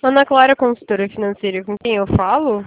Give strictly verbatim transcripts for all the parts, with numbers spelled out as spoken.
Ana Clara, consultora financeira, com quem eu falo?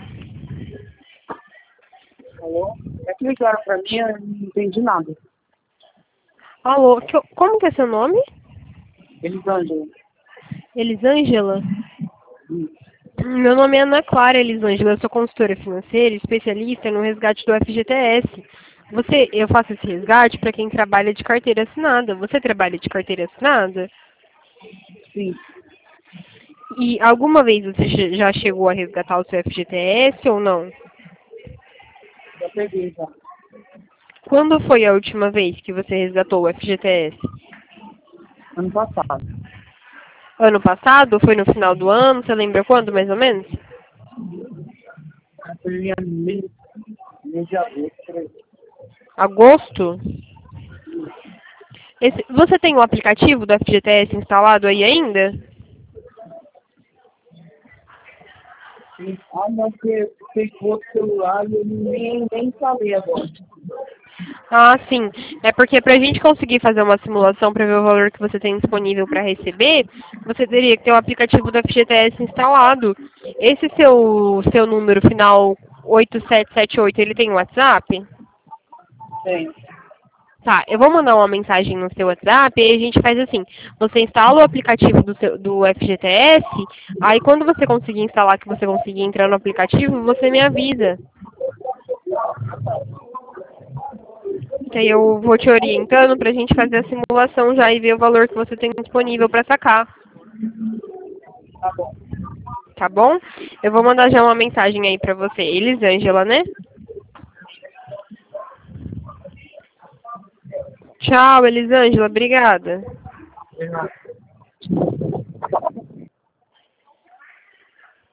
Alô? É que ligaram pra mim, eu não entendi nada. Alô, que- como que é seu nome? Elisângela. Elisângela? Hum. Meu nome é Ana Clara Elisângela, eu sou consultora financeira, especialista no resgate do F G T S. Você, eu faço esse resgate para quem trabalha de carteira assinada. Você trabalha de carteira assinada? Sim, E alguma vez você che- já chegou a resgatar o seu F G T S ou não? já peguei já. Quando foi a última vez que você resgatou o F G T S? Ano passado. Ano passado? Foi no final do ano? Você lembra quando, mais ou menos? Foi em mês, mês de agosto. por aí. Agosto? Esse- você tem o aplicativo do F G T S instalado aí ainda? Sim. Ah, não, porque tem outro celular e eu nem, nem instalei agora. Ah, sim. É porque para a gente conseguir fazer uma simulação para ver o valor que você tem disponível para receber, você teria que ter o aplicativo do F G T S instalado. Esse seu, seu número final oito sete sete oito, ele tem WhatsApp? Tem. Tá, eu vou mandar uma mensagem no seu WhatsApp e aí a gente faz assim. Você instala o aplicativo do, seu, do F G T S, aí quando você conseguir instalar, que você conseguir entrar no aplicativo, você me avisa. Que aí eu vou te orientando pra gente fazer a simulação já e ver o valor que você tem disponível para sacar. Tá bom. Tá bom? Eu vou mandar já uma mensagem aí pra você. Elisângela, né? Tchau, Elisângela. Obrigada. De nada.